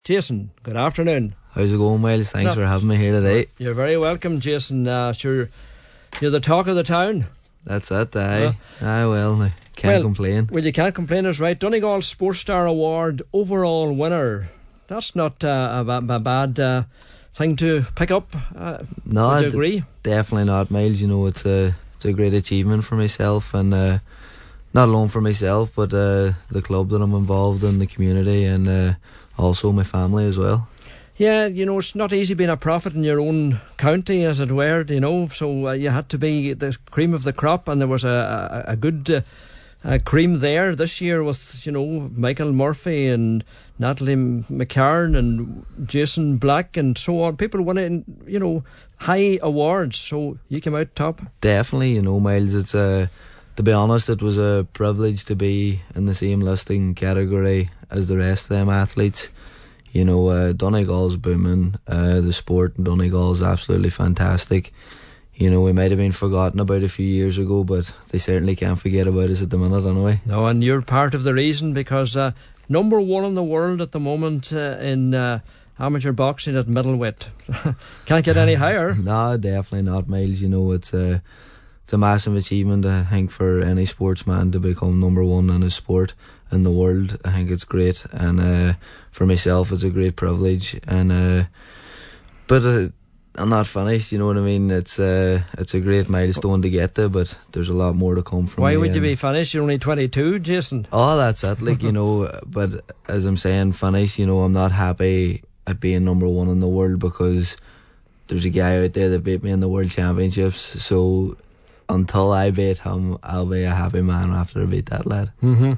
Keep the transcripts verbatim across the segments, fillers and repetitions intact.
Jason, good afternoon. How's it going, Miles? Thanks no. for having me here today. You're very welcome, Jason. Uh, sure, you're the talk of the town. That's it, aye. Uh, aye, well, I can't well, complain. Well, you can't complain, is right. Donegal Sports Star Award overall winner. That's not uh, a, a bad uh, thing to pick up. Uh, no, would you agree? D- definitely not, Miles. You know, it's a it's a great achievement for myself, and uh, not alone for myself, but uh, the club that I'm involved in, the community, and uh, also my family as well. Yeah, you know, it's not easy being a prophet in your own county, as it were, you know, so uh, you had to be the cream of the crop, and there was a, a, a good uh, uh, cream there this year with, you know, Michael Murphy and Natalie McCarn and Jason Black and so on. People winning, you know, high awards, so you came out top. Definitely, you know, Miles, it's a, to be honest, it was a privilege to be in the same listing category as the rest of them athletes. You know, uh, Donegal's booming. Uh, the sport in Donegal is absolutely fantastic. You know, we might have been forgotten about a few years ago, but they certainly can't forget about us at the minute anyway. No, and you're part of the reason, because uh, number one in the world at the moment uh, in uh, amateur boxing at middleweight. Can't get any higher. No, definitely not, Miles. You know, it's a, it's a massive achievement, I think, for any sportsman to become number one in his sport in the world. I think it's great, and uh, for myself it's a great privilege, and uh, but uh, I'm not finished, you know what I mean. It's uh, it's a great milestone to get there, but there's a lot more to come from Why me. would you be finished? You're only twenty-two, Jason. Oh, that's it, like, you know. But as I'm saying, finished, you know, I'm not happy at being number one in the world, because there's a guy out there that beat me in the World Championships, so until I beat him, I'll be a happy man after I beat that lad. Mm-hmm.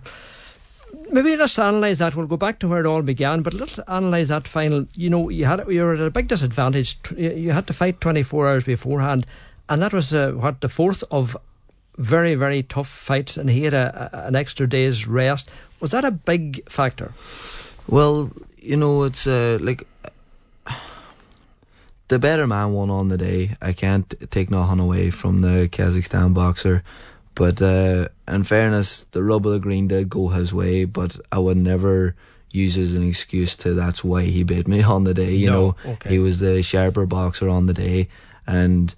Maybe let's analyse that. We'll go back to where it all began, but let's analyse that final. You know, you had you were at a big disadvantage. You had to fight twenty-four hours beforehand, and that was uh, what the fourth of very, very tough fights, and he had a, a, an extra day's rest. Was that a big factor? Well, you know, it's uh, like the better man won on the day. I can't take nothing away from the Kazakhstan boxer. But uh, in fairness, the rub of the green did go his way, but I would never use as an excuse to that's why he beat me on the day. You no, know, okay. He was the sharper boxer on the day, and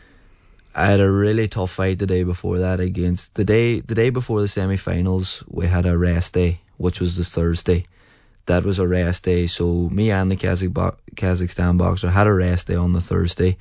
I had a really tough fight the day before that against the day the day before the semi-finals. We had a rest day, which was the Thursday. That was a rest day, so me and the Kazakh bo- Kazakhstan boxer had a rest day on the Thursday.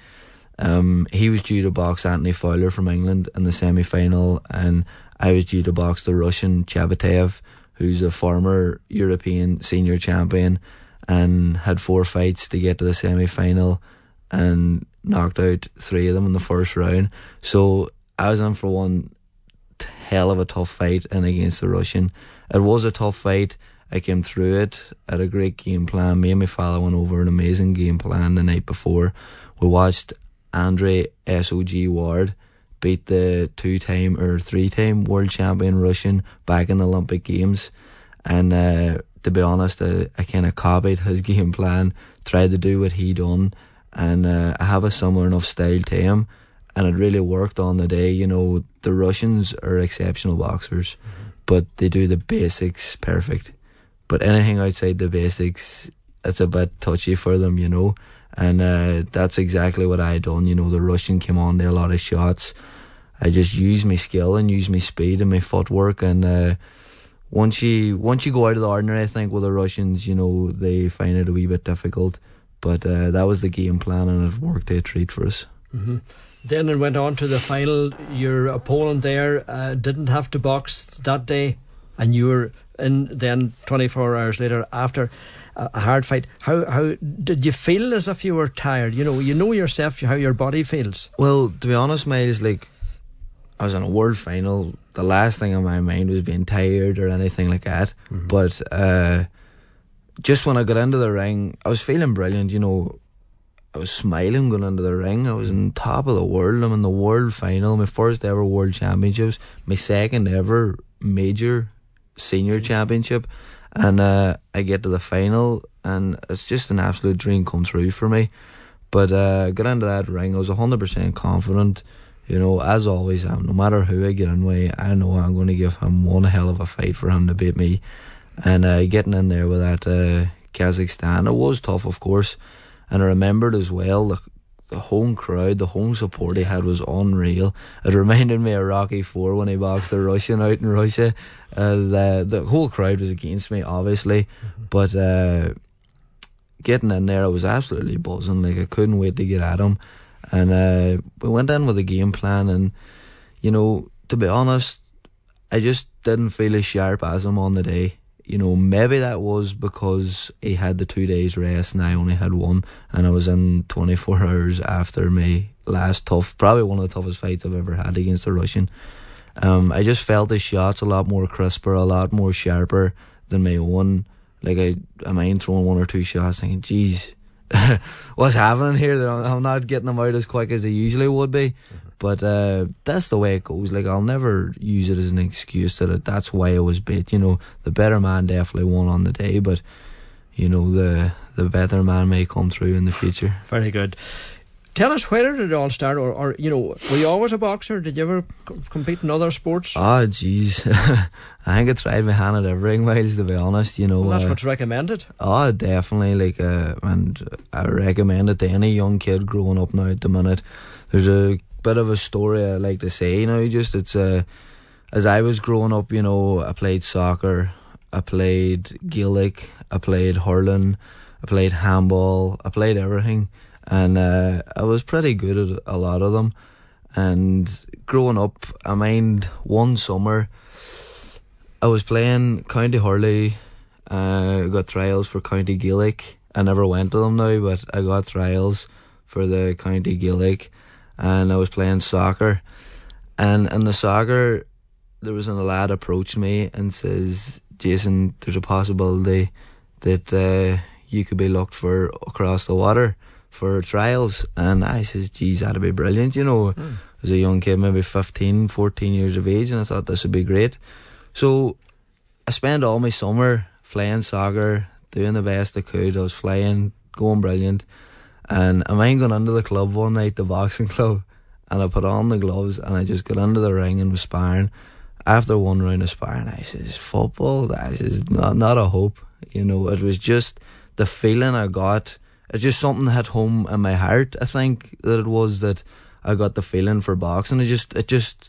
Um, he was due to box Anthony Fowler from England in the semi-final, and I was due to box the Russian Chabatev, who's a former European senior champion and had four fights to get to the semi-final and knocked out three of them in the first round. So I was in for one hell of a tough fight, and against the Russian. It was a tough fight. I came through it. I had a great game plan. Me and my father went over an amazing game plan the night before. We watched Andre S O G Ward beat the two-time or three-time world champion Russian back in the Olympic Games, and uh, to be honest, I, I kind of copied his game plan, tried to do what he done, and uh, I have a similar enough style to him, and it really worked on the day. You know, the Russians are exceptional boxers, mm-hmm. but they do the basics perfect. But anything outside the basics, it's a bit touchy for them, you know. And uh, that's exactly what I done. You know, the Russian came on to a lot of shots. I just used my skill and used my speed and my footwork. And uh, once you once you go out of the ordinary, I think with the Russians, you know, they find it a wee bit difficult. But uh, that was the game plan, and it worked a treat for us. Mm-hmm. Then it went on to the final. Your opponent there uh, didn't have to box that day, and you were in then twenty-four hours later after a hard fight. How how did you feel? As if you were tired? You know, you know yourself how your body feels. Well, to be honest, mate, it's like I was in a world final. The last thing on my mind was being tired or anything like that. Mm-hmm. But uh, just when I got into the ring, I was feeling brilliant. You know, I was smiling going into the ring. I was on top of the world. I'm in the world final, my first ever world championships, my second ever major senior championship. And uh, I get to the final, and it's just an absolute dream come true for me. But uh, I got into that ring, I was one hundred percent confident. You know, as always, um, no matter who I get in with, I know I'm going to give him one hell of a fight for him to beat me. And uh, getting in there with that uh, Kazakhstan. It was tough, of course, and I remembered as well the, the home crowd, the home support he had was unreal. It reminded me of Rocky Four when he boxed the Russian out in Russia. Uh, the the whole crowd was against me, obviously, mm-hmm. but uh, getting in there, I was absolutely buzzing. Like, I couldn't wait to get at him, and uh, we went in with a game plan. And you know, to be honest, I just didn't feel as sharp as him on the day. You know, maybe that was because he had the two days rest and I only had one, and I was in twenty-four hours after my last tough, probably one of the toughest fights I've ever had against a Russian. Um, I just felt his shots a lot more crisper, a lot more sharper than my own. Like, I, I mind throwing one or two shots thinking, geez, what's happening here? That I'm, I'm not getting them out as quick as I usually would be. Mm-hmm. But uh, that's the way it goes. Like, I'll never use it as an excuse that it, that's why I was beat. You know, the better man definitely won on the day, but you know, the the better man may come through in the future. Very good. Tell us, where did it all start? Or, or you know, were you always a boxer? Did you ever c- compete in other sports? Oh, jeez. I think I tried my hand at everything, Miles, to be honest. You know, well, that's uh, what's recommended. Oh, definitely. Like, uh, and I recommend it to any young kid growing up now at the minute. There's a bit of a story I like to say, you know, just it's uh, as I was growing up, you know, I played soccer, I played Gaelic, I played hurling, I played handball, I played everything. And uh, I was pretty good at a lot of them. And growing up, I mind one summer I was playing County Hurley. I uh, got trials for County Gaelic. I never went to them now, but I got trials for the County Gaelic. And I was playing soccer. And in the soccer, there was a lad approached me and says, Jason, there's a possibility that uh, you could be looked for across the water for trials. And I says, geez, that'd be brilliant, you know. Mm. As a young kid, maybe fifteen, fourteen years of age, and I thought this would be great. So I spent all my summer playing soccer, doing the best I could. I was flying, going brilliant. And I mind going into the club one night, the boxing club, and I put on the gloves and I just got into the ring and was sparring. After one round of sparring, I says, football, that is not, not a hope. You know, it was just the feeling I got. It's just something that hit home in my heart, I think, that it was that I got the feeling for boxing. It just, it just,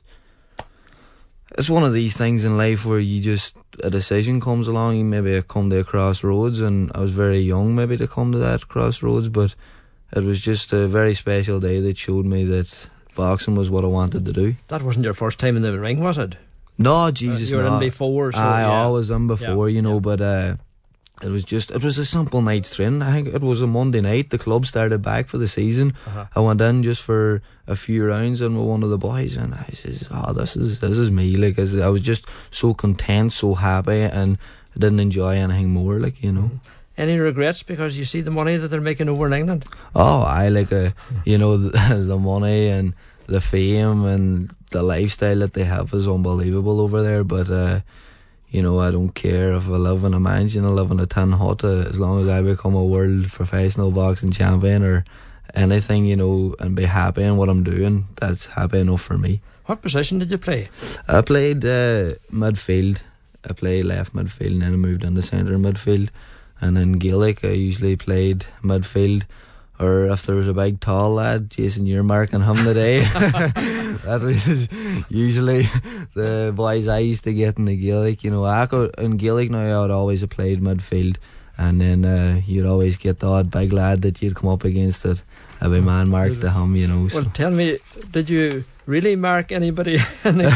it's one of these things in life where you just, a decision comes along, maybe I come to a crossroads, and I was very young maybe to come to that crossroads, but it was just a very special day that showed me that boxing was what I wanted to do. That wasn't your first time in the ring, was it? No, Jesus, uh, you were no. in before, so I yeah. always in before, yeah. you know, yeah. but uh, it was just, it was a simple night's training. I think it was a Monday night. The club started back for the season. Uh-huh. I went in just for a few rounds and with one of the boys, and I says, oh, this is this is me. Like, I was just so content, so happy, and I didn't enjoy anything more, like, you know. Mm-hmm. Any regrets because you see the money that they're making over in England? Oh, I like, uh, you know, the, the money and the fame and the lifestyle that they have is unbelievable over there, but uh, you know, I don't care if I live in a mansion, I live in a tin hut, uh, as long as I become a world professional boxing champion or anything, you know, and be happy in what I'm doing, that's happy enough for me. What position did you play? I played uh, midfield. I played left midfield, and then I moved into centre midfield. And in Gaelic, I usually played midfield. Or if there was a big tall lad, Jason, you're marking him today. That was usually the boys I used to get in the Gaelic. You know, I could, in Gaelic now I would always have played midfield, and then uh, you'd always get the odd big lad that you'd come up against that every man marked to him, you know. So. Well, tell me, did you really mark anybody in the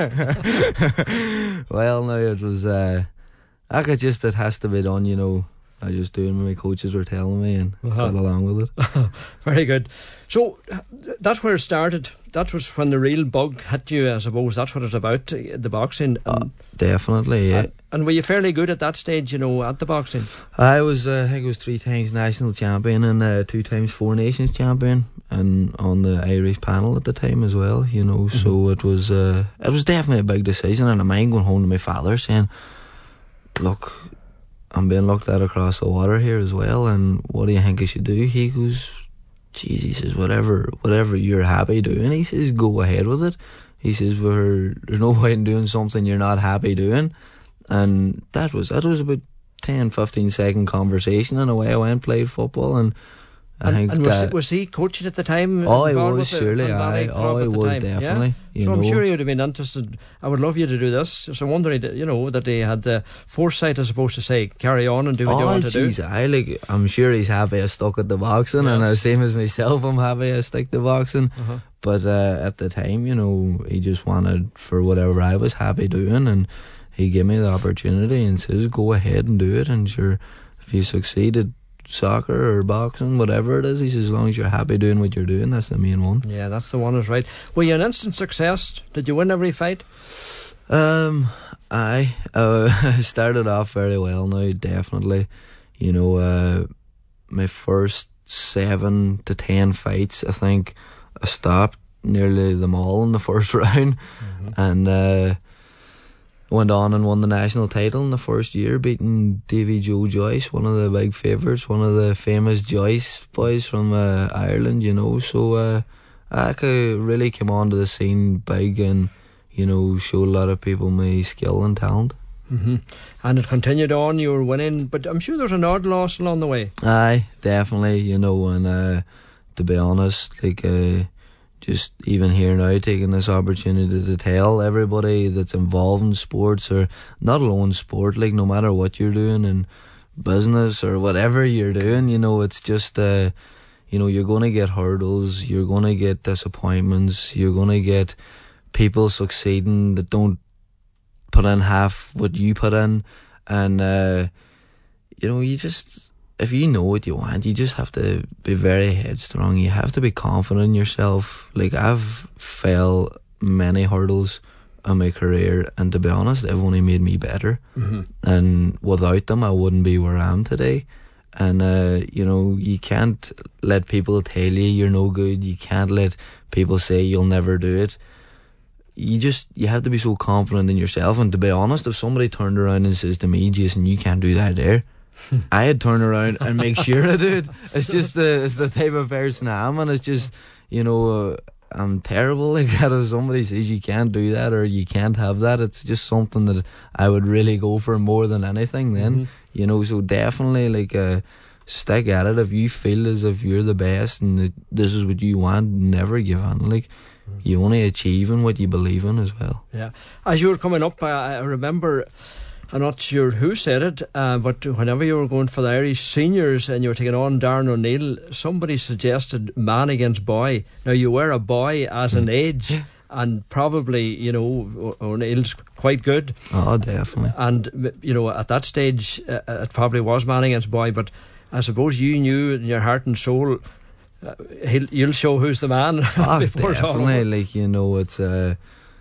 Gaelic? Well, no, it was, uh, I could just, it has to be done, you know. I just doing what my coaches were telling me and uh-huh. got along with it. Very good. So that's where it started. That was when the real bug hit you, I suppose. That's what it's about, the boxing. Uh, definitely, yeah. And, and were you fairly good at that stage, you know, at the boxing? I was, uh, I think I was three times national champion and uh, two times Four Nations champion, and on the Irish panel at the time as well, you know. Mm-hmm. So it was, uh, it was definitely a big decision, and I mind going home to my father saying, look, I'm being looked at across the water here as well, and what do you think I should do? He goes, geez, he says, whatever whatever you're happy doing, he says, go ahead with it. He says, We're, there's no point in doing something you're not happy doing. And that was that was about ten, fifteen second conversation, and away I went, played football, and I and, think and was, that... he, was he coaching at the time? Oh, he involved was, with the surely, Fun Valley aye. club Oh, he at the was, time? definitely. Yeah? You so know. I'm sure he would have been interested. I would love you to do this. So I'm wondering, you know, that he had the foresight, I suppose, to say, carry on and do what oh, you want to geez, do. I like. I'm sure he's happy I stuck at the boxing, Yeah. and the same as myself, I'm happy I stick to boxing. Uh-huh. But uh, at the time, you know, he just wanted for whatever I was happy doing, and he gave me the opportunity and says, go ahead and do it, and sure, if you succeed at soccer or boxing, whatever it is, he says, as long as you're happy doing what you're doing, that's the main one. Yeah, that's the one, is right. Were you an instant success? Did you win every fight? Um, I uh, started off very well now, definitely. You know, uh, my first seven to ten fights, I think, I stopped nearly them all in the first round, mm-hmm. and uh, went on and won the national title in the first year, beating Davy Joe Joyce, one of the big favourites, one of the famous Joyce boys from uh, Ireland, you know. So uh, I could really came onto the scene big and, you know, showed a lot of people my skill and talent. Mm-hmm. And it continued on, you were winning, but I'm sure there's an odd loss along the way. Aye, definitely, you know, and uh, to be honest, like, uh, just even here now, taking this opportunity to tell everybody that's involved in sports, or not alone sport, like no matter what you're doing in business or whatever you're doing, you know, it's just, uh, you know, you're going to get hurdles, you're going to get disappointments, you're going to get people succeeding that don't put in half what you put in, and, uh, you know, you just... if you know what you want, you just have to be very headstrong. You have to be confident in yourself. Like, I've fell many hurdles in my career, and to be honest, they've only made me better. Mm-hmm. And without them, I wouldn't be where I am today. And, uh, you know, you can't let people tell you you're no good. You can't let people say you'll never do it. You just, you have to be so confident in yourself. And to be honest, if somebody turned around and says to me, Jason, you can't do that there, I'd turn around and make sure I do it. It's just the it's the type of person I am, and it's just, you know, uh, I'm terrible like that. If somebody says you can't do that or you can't have that, it's just something that I would really go for more than anything then. Mm-hmm. You know, so definitely, like, uh, stick at it. If you feel as if you're the best and that this is what you want, never give in. Like, mm-hmm. you only achieve in what you believe in as well. Yeah. As you were coming up, I, I remember... I'm not sure who said it, uh, but whenever you were going for the Irish seniors and you were taking on Darren O'Neill, somebody suggested man against boy. Now, you were a boy at an age, and probably, you know, O'Neill's quite good. Oh, definitely. And, you know, at that stage, uh, it probably was man against boy, but I suppose you knew in your heart and soul, uh, he'll, you'll show who's the man. Oh, before definitely. Like, you know, it's... Uh,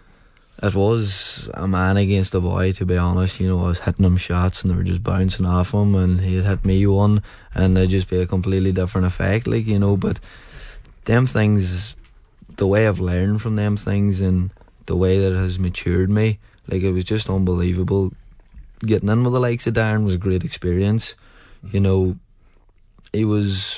It was a man against a boy, to be honest. You know, I was hitting him shots and they were just bouncing off him, and he'd hit me one, and it'd just be a completely different effect, like, you know. But them things, the way I've learned from them things and the way that it has matured me, like, it was just unbelievable. Getting in with the likes of Darren was a great experience. You know, he was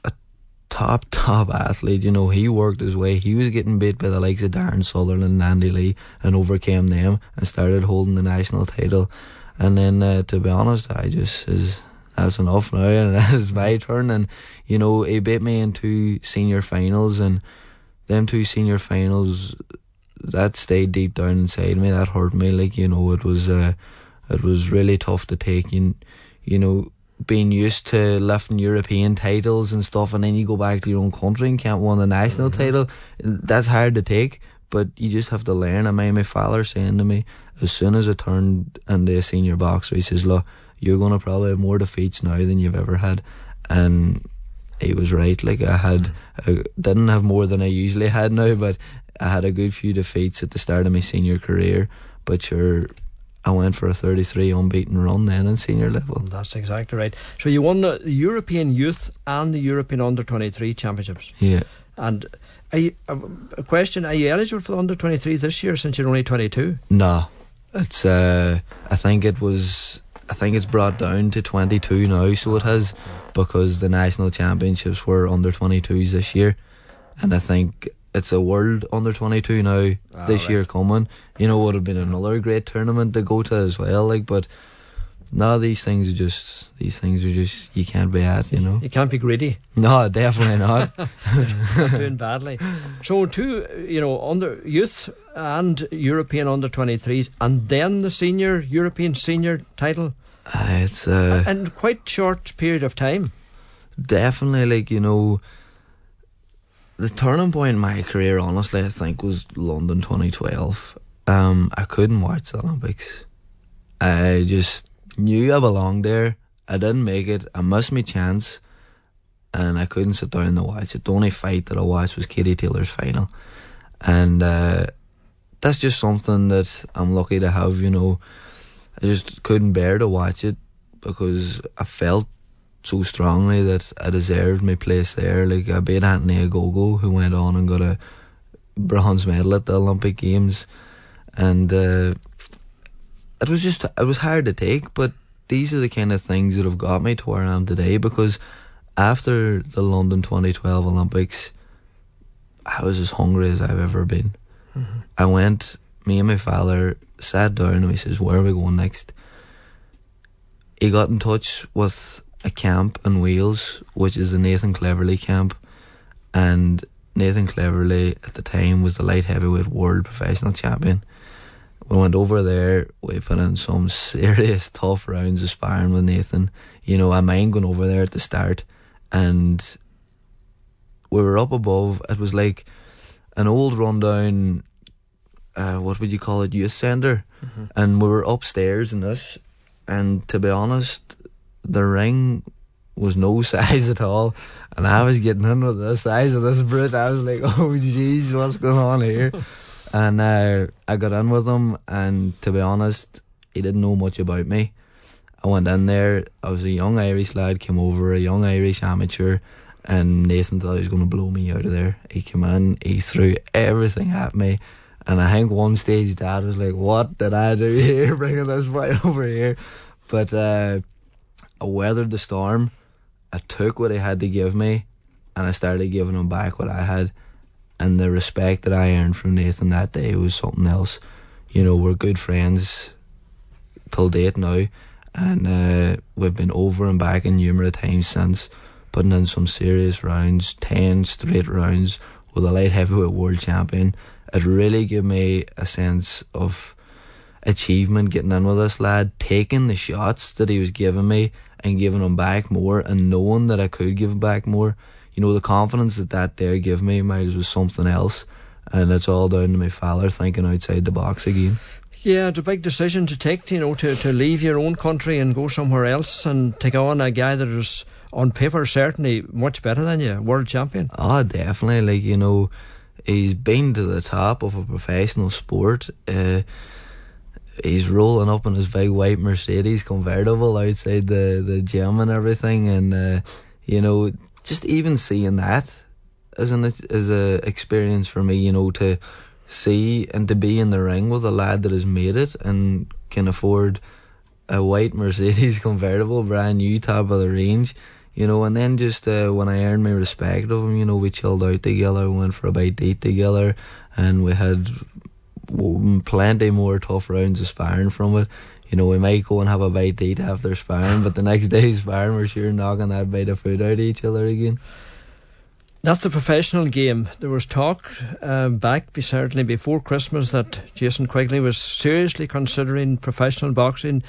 top, top athlete. You know, he worked his way. He was getting beat by the likes of Darren Sutherland and Andy Lee, and overcame them and started holding the national title. And then, uh, to be honest, I just says, that's enough now, and it's my turn. And, you know, he beat me in two senior finals, and them two senior finals, that stayed deep down inside me. That hurt me. Like, you know, it was, uh, it was really tough to take. You, you know, being used to lifting European titles and stuff, and then you go back to your own country and can't win a national mm-hmm. title, that's hard to take, but you just have to learn. I mean, my father saying to me, as soon as I turned into a senior boxer, he says, look, you're going to probably have more defeats now than you've ever had. And he was right. Like, I had, I didn't have more than I usually had now, but I had a good few defeats at the start of my senior career, but sure, I went for a thirty-three unbeaten run then in senior level. That's exactly right. So you won the European Youth and the European Under twenty-three Championships. Yeah. And are you, a question, are you eligible for the Under twenty-three this year since you're only twenty-two? No. It's, uh, I think it was, I think it's brought down to twenty-two now, so it has, because the national championships were under twenty-twos this year. And I think it's a world under twenty-two now oh, this right. year coming. You know, would have been another great tournament to go to as well. Like, but No, these things are just, these things are just, you can't be at, you know. You can't be greedy. No, definitely not. Doing badly. So two, you know, under youth and European under twenty-threes, and then the senior, European senior title. Uh, it's uh, in quite short period of time. Definitely, like, you know, the turning point in my career, honestly, I think was London twenty twelve. Um, I couldn't watch the Olympics. I just knew I belonged there. I didn't make it. I missed my chance, and I couldn't sit down to watch it. The only fight that I watched was Katie Taylor's final, and uh, that's just something that I'm lucky to have. You know, I just couldn't bear to watch it because I felt so strongly that I deserved my place there. Like, I beat Anthony Ogogo, who went on and got a bronze medal at the Olympic Games, and uh, it was just, it was hard to take, but these are the kind of things that have got me to where I am today, because after the London twenty twelve Olympics, I was as hungry as I've ever been. Mm-hmm. I went, me and my father sat down and he says, where are we going next? He got in touch with a camp in Wales, which is the Nathan Cleverly camp, and Nathan Cleverly at the time was the light heavyweight world professional champion. We went over there, we put in some serious tough rounds of sparring with Nathan. You know, I mind going over there at the start, and we were up above. It was like an old rundown, uh, what would you call it, youth centre, mm-hmm. and we were upstairs in this, and to be honest, the ring was no size at all, and I was getting in with the size of this brute. I was like, oh jeez, what's going on here? And uh, I got in with him, and to be honest, he didn't know much about me. I went in there, I was a young Irish lad, came over, a young Irish amateur, and Nathan thought he was going to blow me out of there. He came in, he threw everything at me, and I think one stage Dad was like, what did I do here, bringing this fight over here? But uh, I weathered the storm, I took what he had to give me, and I started giving him back what I had. And the respect that I earned from Nathan that day was something else. You know, we're good friends till date now, and uh, we've been over and back in numerous times since, putting in some serious rounds, ten straight rounds with a light heavyweight world champion. It really gave me a sense of achievement getting in with this lad, taking the shots that he was giving me and giving them back more, and knowing that I could give back more. You know, the confidence that that there gave me, Miles, was something else. And it's all down to my father thinking outside the box again. Yeah, it's a big decision to take, you know, to, to leave your own country and go somewhere else and take on a guy that is, on paper, certainly much better than you, world champion. Oh, definitely. Like, you know, he's been to the top of a professional sport. Uh, he's rolling up in his big white Mercedes convertible outside the, the gym and everything. And, uh, you know, just even seeing that as an as a experience for me, you know, to see and to be in the ring with a lad that has made it and can afford a white Mercedes convertible, brand new, top of the range, you know. And then just uh, when I earned my respect of him, you know, we chilled out together, we went for a bite to eat together, and we had plenty more tough rounds of sparring from it. You know, we might go and have a bite to eat after sparring, but the next day's sparring, we're sure knocking that bite of food out of each other again. That's the professional game. There was talk uh, back, certainly before Christmas, that Jason Quigley was seriously considering professional boxing.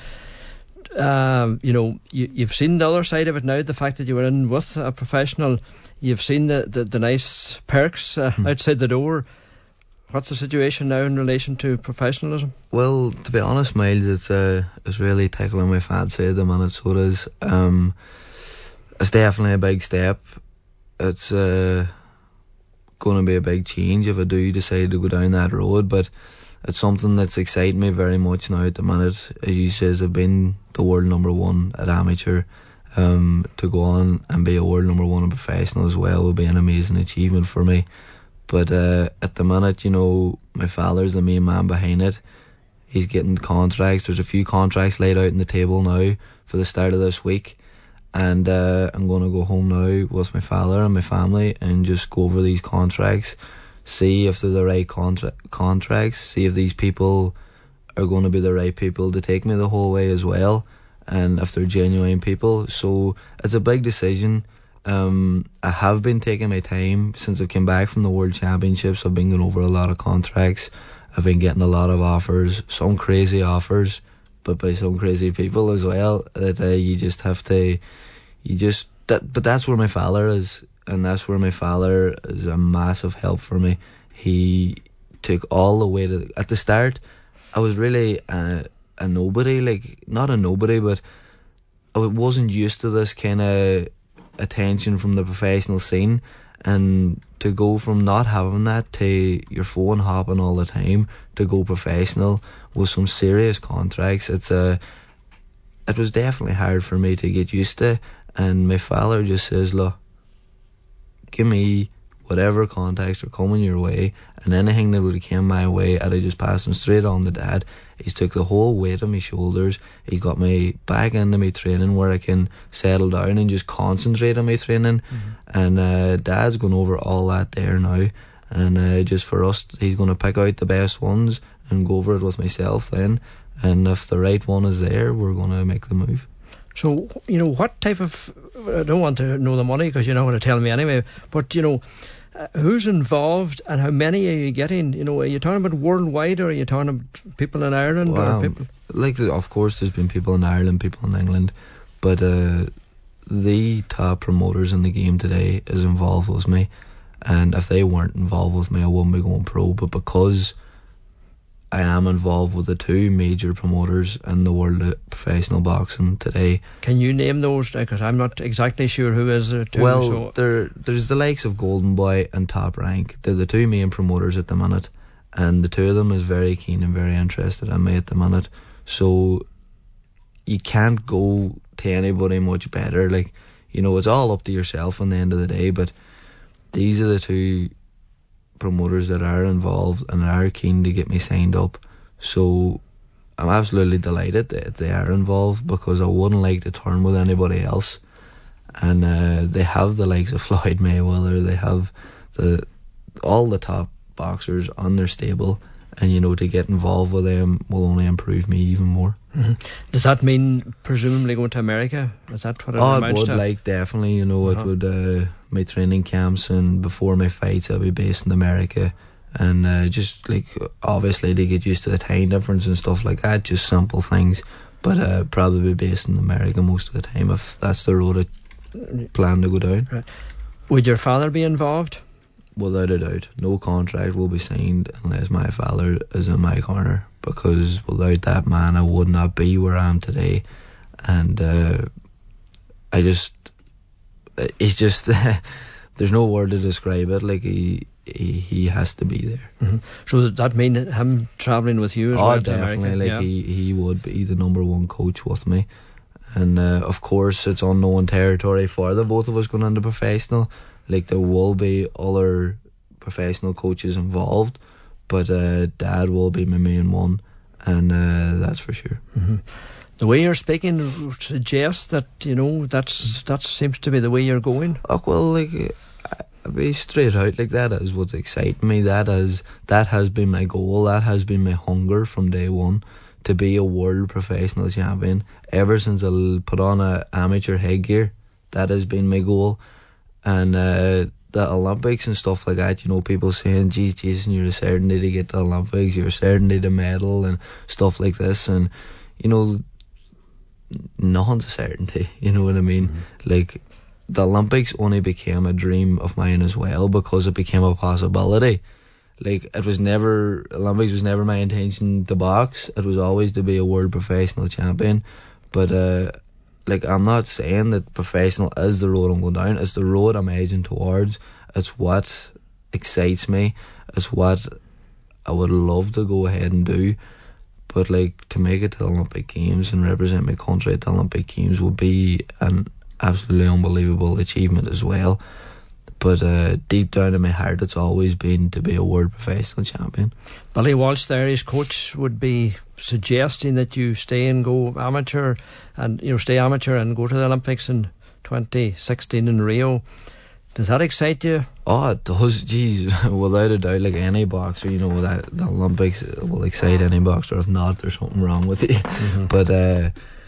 Um, you know, you, you've seen the other side of it now, the fact that you were in with a professional. You've seen the, the, the nice perks uh, hmm. outside the door. What's the situation now in relation to professionalism? Well, to be honest, Miles, it's uh, it's really tickling my fancy at the minute, so it is. Um, it's definitely a big step. It's uh, going to be a big change if I do decide to go down that road, but it's something that's exciting me very much now at the minute. As you says, I've been the world number one at amateur. Um, to go on and be a world number one in professional as well would be an amazing achievement for me. But uh, at the minute, you know, my father's the main man behind it. He's getting contracts. There's a few contracts laid out on the table now for the start of this week. And uh, I'm going to go home now with my father and my family and just go over these contracts, see if they're the right contra- contracts, see if these people are going to be the right people to take me the whole way as well. and if they're genuine people. So it's a big decision. Um, I have been taking my time since I've come back from the World Championships. I've been going over a lot of contracts. I've been getting a lot of offers, some crazy offers, but by some crazy people as well. That uh, you just have to, you just that. But that's where my father is, and that's where my father is a massive help for me. He took all the way to at the start. I was really a, a nobody, like not a nobody, but I wasn't used to this kind of attention from the professional scene, and to go from not having that to your phone hopping all the time to go professional with some serious contracts, it's a it was definitely hard for me to get used to. And my father just says, look, give me whatever contacts are coming your way, and anything that would have came my way, I'd have just passed them straight on to Dad. He's took the whole weight of my shoulders. He got me back into my training where I can settle down and just concentrate on my training. Mm-hmm. And uh, Dad's going over all that there now, and uh, just for us, he's going to pick out the best ones and go over it with myself then. And if the right one is there, we're going to make the move. So, you know, what type of, I don't want to know the money because you're not going to tell me anyway, but, you know, uh, who's involved and how many are you getting? You know, are you talking about worldwide, or are you talking about people in Ireland? Wow. Or people? Like, of course, there's been people in Ireland, people in England, but uh, the top promoters in the game today is involved with me. And if they weren't involved with me, I wouldn't be going pro. But because I am involved with the two major promoters in the world of professional boxing today. Can you name those? Because I'm not exactly sure who is there too. Well, so. there, there's the likes of Golden Boy and Top Rank. They're the two main promoters at the minute, and the two of them is very keen and very interested in me at the minute. So you can't go to anybody much better. Like, you know, it's all up to yourself in the end of the day, but these are the two promoters that are involved and are keen to get me signed up. So I'm absolutely delighted that they are involved, because I wouldn't like to turn with anybody else. And uh, they have the likes of Floyd Mayweather, they have the all the top boxers on their stable, and you know, to get involved with them will only improve me even more. Mm-hmm. Does that mean presumably going to America? Is that what it oh, amounts it would, to? like, definitely, you know, uh-huh. It would, uh, my training camps and before my fights I'll be based in America, and uh, just like obviously to get used to the time difference and stuff like that, just simple things, but uh, probably be based in America most of the time if that's the road I plan to go down. Right. Would your father be involved? Without a doubt, no contract will be signed unless my father is in my corner, because without that man I would not be where I am today. And uh, I just he's just there's no word to describe it. Like, he he, he has to be there. Mm-hmm. So does that mean him travelling with you as oh, well? Definitely. Like, yeah. he, he would be the number one coach with me. And uh, of course it's unknown territory for the both of us going into professional. Like, there will be other professional coaches involved, but uh, Dad will be my main one, and uh, that's for sure. Mm-hmm. The way you're speaking suggests that, you know, that's that seems to be the way you're going. Oh, well, like, I'll be straight out, like, that is what's exciting me. That is that has been my goal. That has been my hunger from day one, to be a world professional champion. Ever since I put on a amateur headgear, that has been my goal. And uh, the Olympics and stuff like that, you know, people saying, geez, Jason, you're a certainty to get to the Olympics, you're a certainty to medal and stuff like this. And, you know, nothing's a certainty, you know what I mean? Mm-hmm. Like, the Olympics only became a dream of mine as well because it became a possibility. Like, it was never, Olympics was never my intention to box. It was always to be a world professional champion. But, uh, like, I'm not saying that professional is the road I'm going down. It's the road I'm edging towards. It's what excites me. It's what I would love to go ahead and do. But, like, to make it to the Olympic Games and represent my country at the Olympic Games would be an absolutely unbelievable achievement as well. But uh, deep down in my heart, it's always been to be a world professional champion. Billy Walsh there, his coach, would be suggesting that you stay and go amateur, and you know, stay amateur and go to the Olympics in twenty sixteen in Rio. Does that excite you? Oh, it does. Jeez, without a doubt. Like, any boxer, you know, that the Olympics will excite any boxer. If not, there's something wrong with you. Mm-hmm. But uh,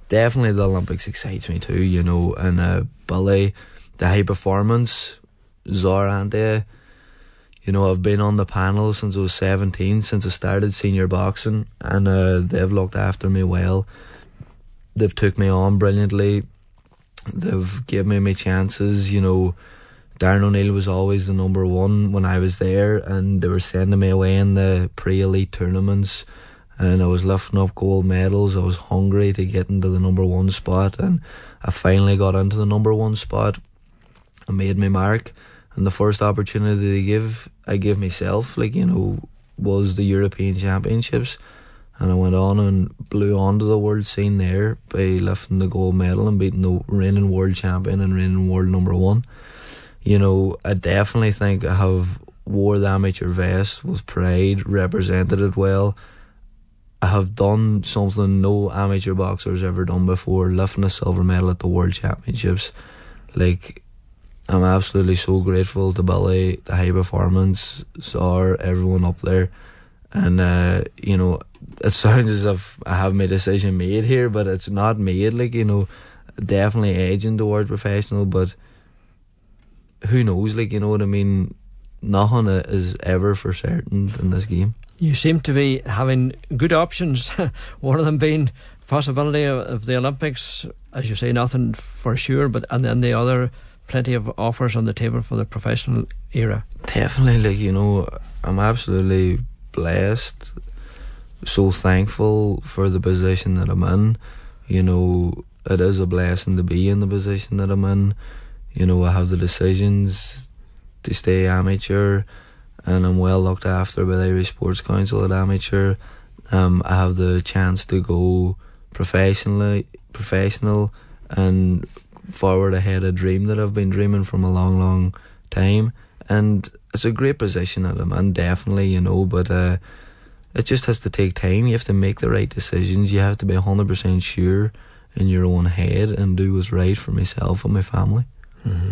definitely the Olympics excites me too, you know, and uh, Billy, the high performance, Zorante, you know, I've been on the panel since I was seventeen, since I started senior boxing, and uh, they've looked after me well. They've took me on brilliantly. They've given me my chances, you know. Darren O'Neill was always the number one when I was there, and they were sending me away in the pre-elite tournaments, and I was lifting up gold medals. I was hungry to get into the number one spot, and I finally got into the number one spot. I made my mark, and the first opportunity they give, I gave myself, like, you know, was the European Championships, and I went on and blew onto the world scene there by lifting the gold medal and beating the reigning world champion and reigning world number one. You know, I definitely think I have wore the amateur vest with pride, represented it well. I have done something no amateur boxer's ever done before, lifting a silver medal at the World Championships. Like, I'm absolutely so grateful to Billy, the high performance, Zar, everyone up there. And, uh, you know, it sounds as if I have my decision made here, but it's not made. Like, you know, definitely edging towards professional, but who knows, like, you know what I mean? Nothing is ever for certain in this game. You seem to be having good options. One of them being possibility of, of the Olympics, as you say, nothing for sure, but and then the other, plenty of offers on the table for the professional era. Definitely, like, you know, I'm absolutely blessed, so thankful for the position that I'm in. You know, it is a blessing to be in the position that I'm in. You know, I have the decisions to stay amateur, and I'm well looked after by the Irish Sports Council at amateur. Um, I have the chance to go professionally, professional, and forward ahead a dream that I've been dreaming from a long, long time. And it's a great position that I'm in, definitely, you know, but uh, it just has to take time. You have to make the right decisions. You have to be one hundred percent sure in your own head and do what's right for myself and my family. Mm-hmm.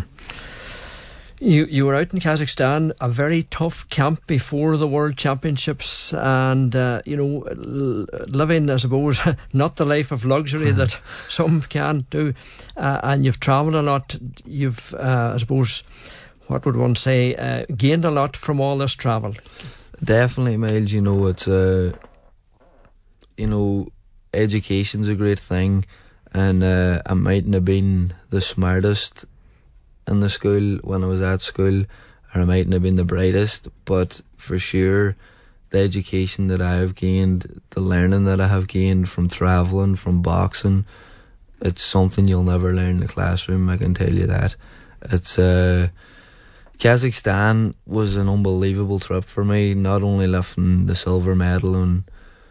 You you were out in Kazakhstan, a very tough camp before the World Championships, and uh, you know, l- living, I suppose, not the life of luxury that some can do, uh, and you've travelled a lot. You've, uh, I suppose, what would one say, uh, gained a lot from all this travel. Definitely, Miles. You know, it's a, you know, education's a great thing, and uh, I mightn't have been the smartest in the school when I was at school, or I mightn't have been the brightest, but for sure the education that I have gained, the learning that I have gained from travelling, from boxing, it's something you'll never learn in the classroom, I can tell you that. It's uh, Kazakhstan was an unbelievable trip for me, not only lifting the silver medal and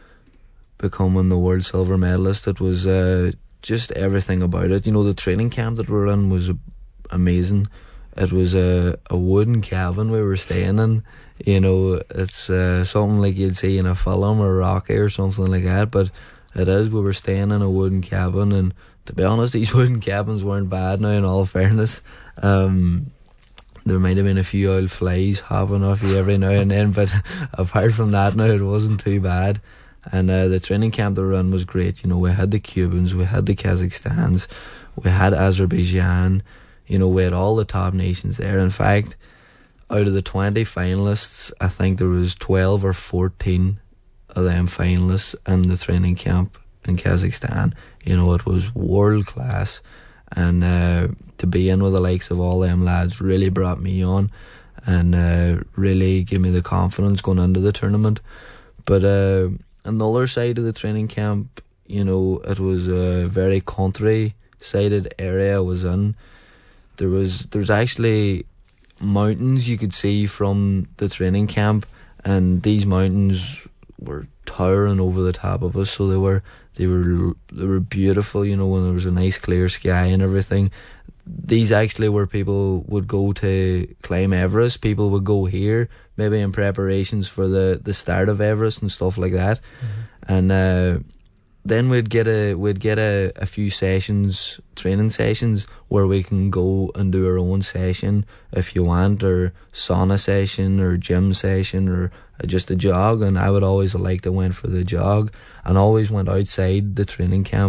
becoming the world silver medalist, it was uh, just everything about it. You know, the training camp that we were in was amazing. It was a, a wooden cabin we were staying in. You know, it's uh, something like you'd see in a film or Rocky or something like that, but it is. We were staying in a wooden cabin, and to be honest, these wooden cabins weren't bad now, in all fairness. Um, there might have been a few old flies hopping off you every now and then, but apart from that now, it wasn't too bad. And uh, the training camp that we were in was great. You know, we had the Cubans, we had the Kazakhstans, we had Azerbaijan. You know, we had all the top nations there. In fact, out of the twenty finalists, I think there was twelve or fourteen of them finalists in the training camp in Kazakhstan. You know, it was world class, and uh, to be in with the likes of all them lads really brought me on, and uh, really gave me the confidence going into the tournament. But uh, on the other side of the training camp, you know, it was a very country-sided area I was in. There was there's actually mountains you could see from the training camp, and these mountains were towering over the top of us. So they were they were they were beautiful. You know, when there was a nice clear sky and everything. These actually were people would go to climb Everest. People would go here maybe in preparations for the, the start of Everest and stuff like that. Mm-hmm. And uh, then we'd get a we'd get a, a few sessions, training sessions, where we can go and do our own session if you want, or sauna session, or gym session, or just a jog. And I would always like to went for the jog, and always went outside the training camp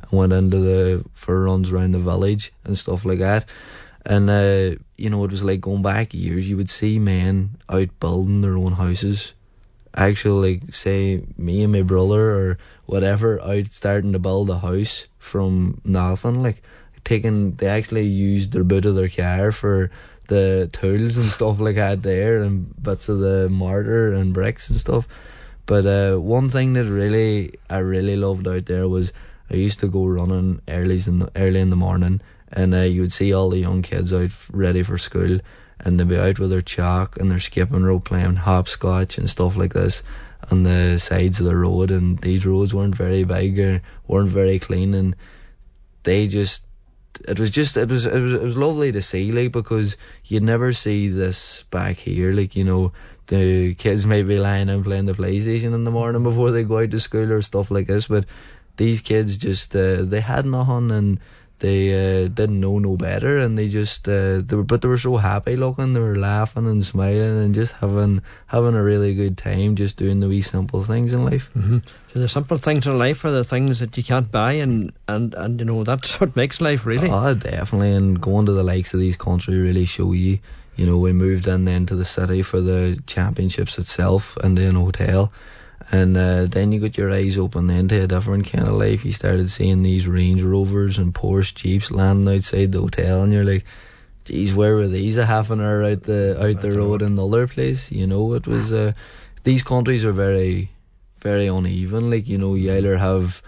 and went into the for runs around the village and stuff like that. And uh, you know, it was like going back years. You would see men out building their own houses. Actually, like, say me and my brother or whatever out starting to build a house from nothing. Like taking, they actually used their boot of their car for the tools and stuff like that there, and bits of the mortar and bricks and stuff. But uh, one thing that really I really loved out there was I used to go running early in the, early in the morning, and uh, you would see all the young kids out ready for school, and they'd be out with their chalk and their skipping rope playing hopscotch and stuff like this on the sides of the road. And these roads weren't very big or weren't very clean, and they just it was just it was it was it was lovely to see, like, because you'd never see this back here. Like, you know, the kids might be lying and playing the PlayStation in the morning before they go out to school or stuff like this, but these kids just uh, they had nothing, and they uh, didn't know no better, and they just uh, they were, but they were so happy looking. They were laughing and smiling and just having having a really good time, just doing the wee simple things in life. Mm-hmm. So the simple things in life are the things that you can't buy, and, and, and you know, that's what makes life, really. Oh, definitely. And going to the likes of these country really show you. You know, we moved in then to the city for the championships itself and in a hotel. And uh, then you got your eyes open then to a different kind of life. You started seeing these Range Rovers and Porsche Jeeps landing outside the hotel, and you're like, geez, where were these a half an hour out the out the road in the other place? You know, it was uh, these countries are very, very uneven. Like, you know, you either have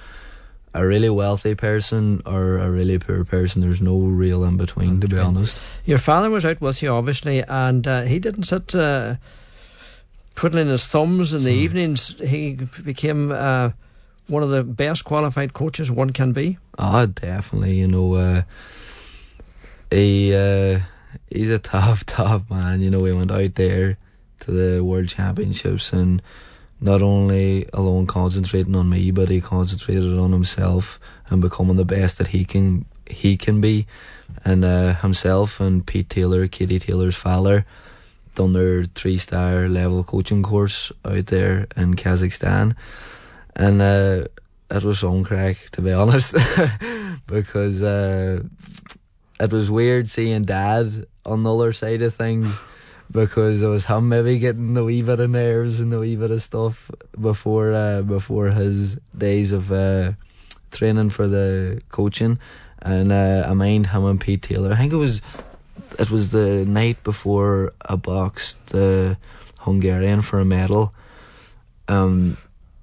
a really wealthy person or a really poor person. There's no real in between, to be honest. Your father was out with you, obviously, and uh, he didn't sit uh, twiddling his thumbs in the hmm. evenings. He became uh, one of the best qualified coaches one can be. Oh, definitely. You know, uh, he uh, he's a top, top man. You know, he went out there to the World Championships, and not only alone concentrating on me, but he concentrated on himself and becoming the best that he can he can be. And uh, himself and Pete Taylor, Katie Taylor's father, done their three-star level coaching course out there in Kazakhstan. And uh, it was some crack, to be honest, because uh, it was weird seeing Dad on the other side of things, because it was him maybe getting the wee bit of nerves and the wee bit of stuff before uh, before his days of uh, training for the coaching. And uh, I mind him and Pete Taylor, I think it was it was the night before I boxed the Hungarian for a medal. Um,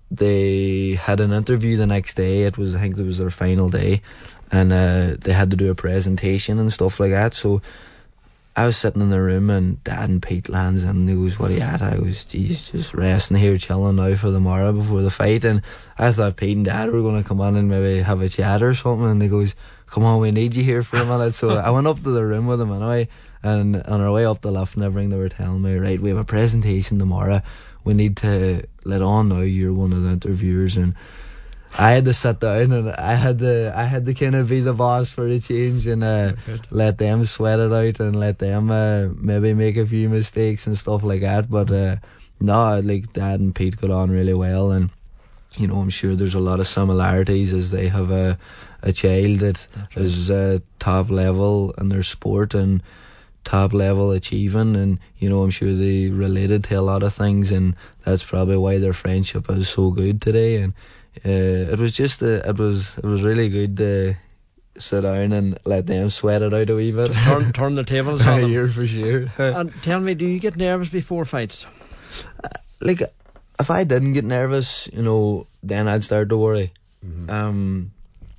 they had an interview the next day. It was I think it was their final day, and uh, they had to do a presentation and stuff like that. So I was sitting in the room, and Dad and Pete lands in, and he goes, what are you at? I was, geez, just resting here, chilling now for the morrow before the fight. And I thought Pete and Dad were going to come on and maybe have a chat or something, and he goes, come on, we need you here for a minute. So I went up to the room with him anyway, and on our way up the lift and everything, they were telling me, right, we have a presentation tomorrow, we need to let on now you're one of the interviewers. And I had to sit down, and I had to I had to kind of be the boss for a change, and uh, let them sweat it out, and let them uh, maybe make a few mistakes and stuff like that. But uh, no, like Dad and Pete got on really well, and you know, I'm sure there's a lot of similarities, as they have a a child that right. is uh, top level in their sport and top level achieving, and you know, I'm sure they related to a lot of things, and that's probably why their friendship is so good today. And Uh, it was just uh, it was it was really good to sit down and let them sweat it out a wee bit. Turn, turn the tables on them. Year for sure. And tell me, do you get nervous before fights? Uh, like, if I didn't get nervous, you know, then I'd start to worry. Mm-hmm. Um,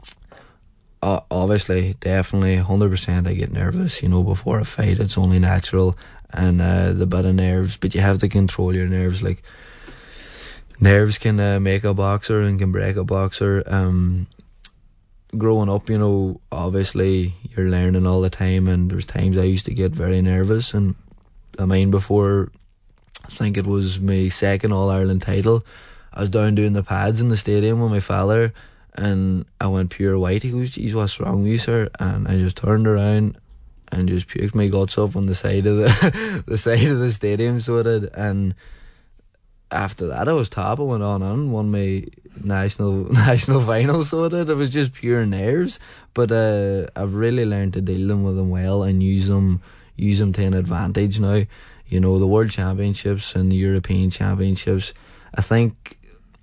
uh, obviously, definitely, one hundred percent I get nervous, you know, before a fight. It's only natural, and uh, the bit of nerves, but you have to control your nerves. Like, nerves can uh, make a boxer and can break a boxer. Um, growing up, you know, obviously you're learning all the time, and there's times I used to get very nervous. And I mean, before, I think it was my second All-Ireland title, I was down doing the pads in the stadium with my father, and I went pure white. He goes, geez, what's wrong with you, sir? And I just turned around and just puked my guts up on the side of the the side of the stadium, so it did. And after that, I was top. I went on and won my national national final, so it did. It was just pure nerves. But uh, I've really learned to deal them with them well and use them, use them to an advantage now. You know, the World Championships and the European Championships, I think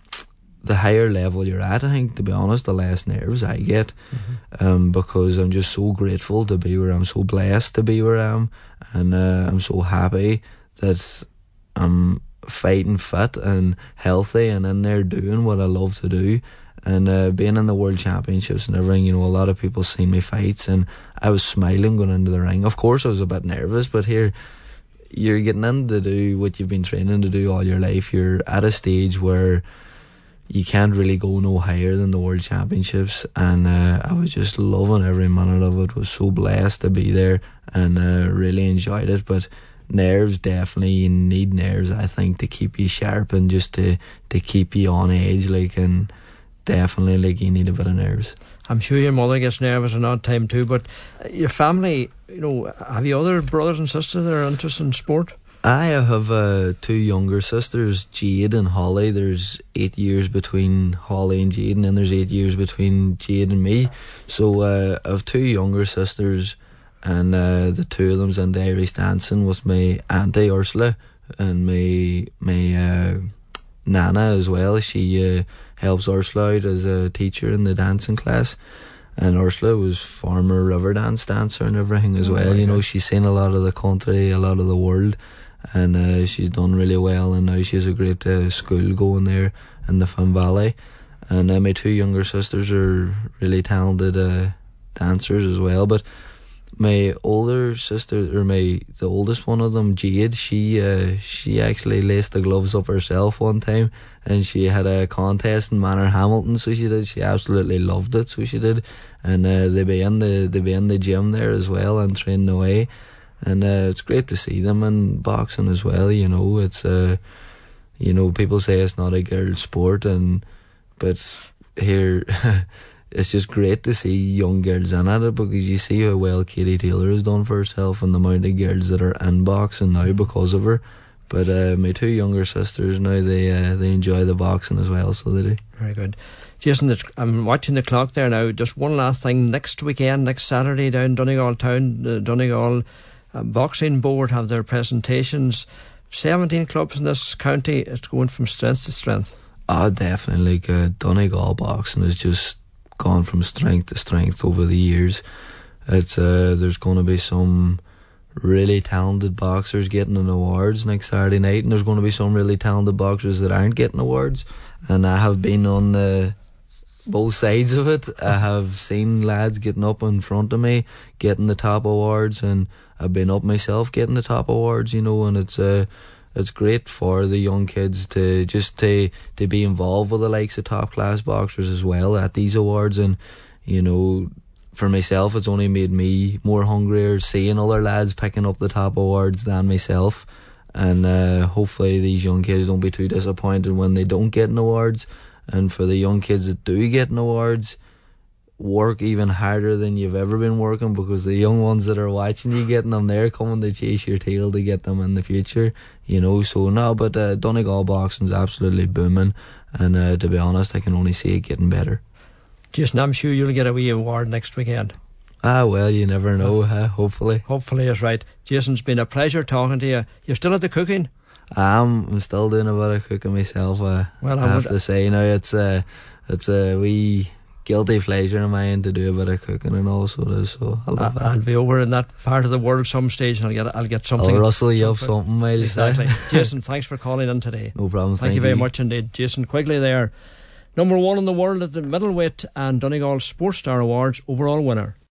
the higher level you're at, I think, to be honest, the less nerves I get. Mm-hmm. um, because I'm just so grateful to be where I'm, so blessed to be where I am, and uh, I'm so happy that I'm fighting fit and healthy and in there doing what I love to do. And uh, being in the World Championships and everything, you know, a lot of people seen me fights and I was smiling going into the ring. Of course I was a bit nervous, but here you're getting in to do what you've been training to do all your life. You're at a stage where you can't really go no higher than the World Championships, and uh, I was just loving every minute of it. Was so blessed to be there and uh, really enjoyed it. But nerves, definitely, you need nerves, I think, to keep you sharp and just to, to keep you on edge, like, and definitely, like, you need a bit of nerves. I'm sure your mother gets nervous an odd time too, but your family, you know, have you other brothers and sisters that are interested in sport? I have uh, two younger sisters, Jade and Holly. There's eight years between Holly and Jade, and then there's eight years between Jade and me. So uh, I have two younger sisters, and uh, the two of them's into Irish dancing with my auntie Ursula and my my uh, nana as well. She uh, helps Ursula out as a teacher in the dancing class. And Ursula was former river dance dancer and everything as oh well. You know, God. She's seen a lot of the country, a lot of the world. And uh, she's done really well, and now she has a great uh, school going there in the Finn Valley. And uh, my two younger sisters are really talented uh, dancers as well. But my older sister, or my the oldest one of them, Jade, she uh, she actually laced the gloves up herself one time, and she had a contest in Manor Hamilton. So she did. She absolutely loved it. So she did, and uh, they be in the they be in the gym there as well and training away. And uh, it's great to see them in boxing as well. You know, it's uh, you know, people say it's not a girl sport, and but here it's just great to see young girls in at it, because you see how well Katie Taylor has done for herself and the amount of girls that are in boxing now because of her. But uh, my two younger sisters now, they uh, they enjoy the boxing as well, so they do. Very good. Jason, I'm watching the clock there now. Just one last thing. Next weekend, next Saturday down Donegal Town, the Donegal Uh, Boxing Board have their presentations. seventeen clubs in this county. It's going from strength to strength. Oh, definitely. Like, uh, Donegal boxing has just gone from strength to strength over the years. It's uh, there's going to be some really talented boxers getting an awards next Saturday night, and there's going to be some really talented boxers that aren't getting awards. And I have been on the both sides of it. I have seen lads getting up in front of me, getting the top awards, and I've been up myself getting the top awards, you know, and it's uh, it's great for the young kids to just to, to be involved with the likes of top class boxers as well at these awards. And, you know, for myself, it's only made me more hungrier seeing other lads picking up the top awards than myself. And uh, hopefully these young kids don't be too disappointed when they don't get an awards. And for the young kids that do get an awards, work even harder than you've ever been working, because the young ones that are watching you getting them, they're coming to chase your tail to get them in the future, you know. So no, but uh, Donegal boxing's absolutely booming, and uh, to be honest, I can only see it getting better. Jason, I'm sure you'll get a wee award next weekend. Ah, well, you never know, huh? Hopefully. Hopefully it's right. Jason, it's been a pleasure talking to you. You're still at the cooking? I'm, I'm still doing a bit of cooking myself. Uh, well, I, I have to say, you know, it's a, it's a wee guilty pleasure of mine to do a bit of cooking and all, so it is. So I'll, uh, I'll be over in that part of the world some stage, and I'll get, I'll get something. I'll rustle you up something, Miles. Exactly. Jason, thanks for calling in today. No problem. Thank, thank you very you. much indeed, Jason Quigley. There, number one in the world at the middleweight and Donegal Sports Star Awards overall winner.